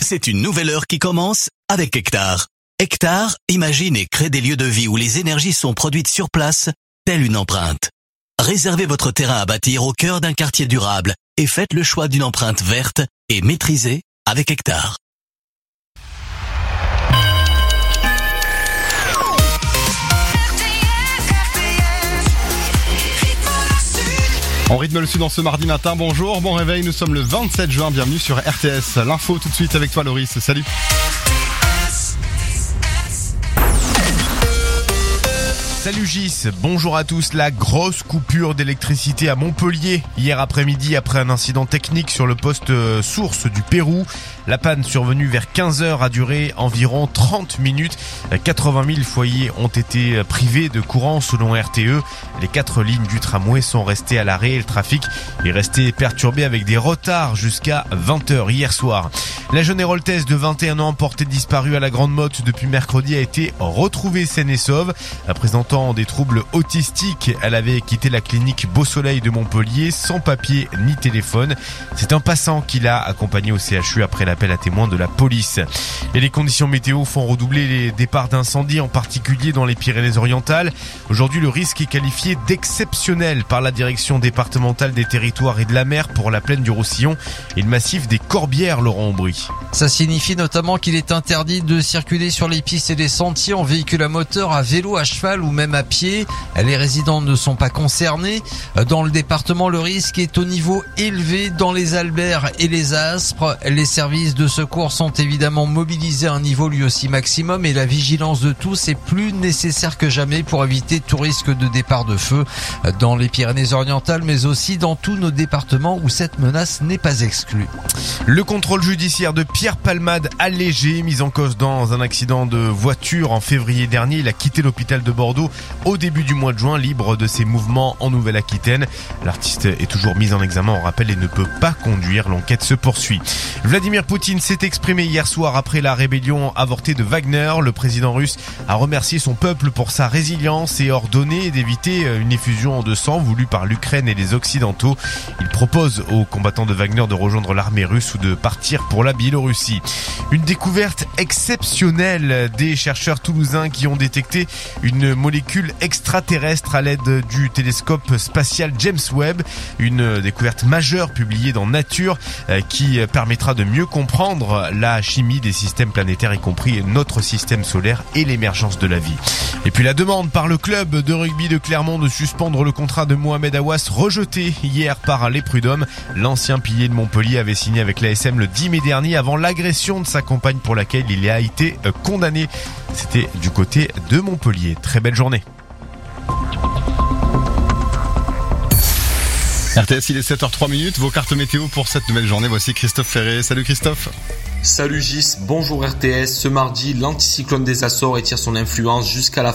C'est une nouvelle heure qui commence avec Hectare. Hectare imagine et crée des lieux de vie où les énergies sont produites sur place, telle une empreinte. Réservez votre terrain à bâtir au cœur d'un quartier durable et faites le choix d'une empreinte verte et maîtrisée avec Hectare. On rythme le sud en ce mardi matin, bonjour, bon réveil, nous sommes le 27 juin, bienvenue sur RTS. L'info tout de suite avec toi Loris, salut. Salut Gis, bonjour à tous. La grosse coupure d'électricité à Montpellier hier après-midi après un incident technique sur le poste source du Pérou. La panne survenue vers 15h a duré environ 30 minutes. 80 000 foyers ont été privés de courant selon RTE. Les 4 lignes du tramway sont restées à l'arrêt et le trafic est resté perturbé avec des retards jusqu'à 20h hier soir. La jeune héroltaise de 21 ans portée disparue à la Grande Motte depuis mercredi a été retrouvée saine et sauve. Présentant des troubles autistiques, elle avait quitté la clinique Beau Soleil de Montpellier sans papier ni téléphone. C'est un passant qui l'a accompagné au CHU après l'appel à témoins de la police. Et les conditions météo font redoubler les départs d'incendie, en particulier dans les Pyrénées-Orientales. Aujourd'hui, le risque est qualifié d'exceptionnel par la direction départementale des territoires et de la mer pour la plaine du Roussillon et le massif des Corbières, Laurent Aubry. Ça signifie notamment qu'il est interdit de circuler sur les pistes et les sentiers en véhicule à moteur, à vélo, à cheval ou même à pied. Les résidents ne sont pas concernés. Dans le département, le risque est au niveau élevé dans les Alberts et les Aspres. Les services de secours sont évidemment mobilisés à un niveau lui aussi maximum et la vigilance de tous est plus nécessaire que jamais pour éviter tout risque de départ de feu dans les Pyrénées-Orientales, mais aussi dans tous nos départements où cette menace n'est pas exclue. Le contrôle judiciaire de Pierre Palmade allégé, mis en cause dans un accident de voiture en février dernier. Il a quitté l'hôpital de Bordeaux au début du mois de juin, libre de ses mouvements en Nouvelle-Aquitaine. L'artiste est toujours mis en examen, on rappelle, et ne peut pas conduire. L'enquête se poursuit. Vladimir Poutine s'est exprimé hier soir après la rébellion avortée de Wagner. Le président russe a remercié son peuple pour sa résilience et ordonné d'éviter une effusion de sang voulue par l'Ukraine et les Occidentaux. Il propose aux combattants de Wagner de rejoindre l'armée russe ou de partir pour la Biélorussie. Une découverte exceptionnelle des chercheurs toulousains qui ont détecté une molécule extraterrestre à l'aide du télescope spatial James Webb. Une découverte majeure publiée dans Nature qui permettra de mieux comprendre la chimie des systèmes planétaires, y compris notre système solaire et l'émergence de la vie. Et puis la demande par le club de rugby de Clermont de suspendre le contrat de Mohamed Aouas, rejeté hier par les Prud'hommes. L'ancien pilier de Montpellier avait signé avec l'ASM le 10 mai dernier avant l'agression de sa compagne pour laquelle il a été condamné. C'était du côté de Montpellier. Très belle journée. RTS, il est 7h03, vos cartes météo pour cette nouvelle journée. Voici Christophe Ferré. Salut Christophe. Salut Gis, bonjour RTS. Ce mardi, l'anticyclone des Açores étire son influence jusqu'à la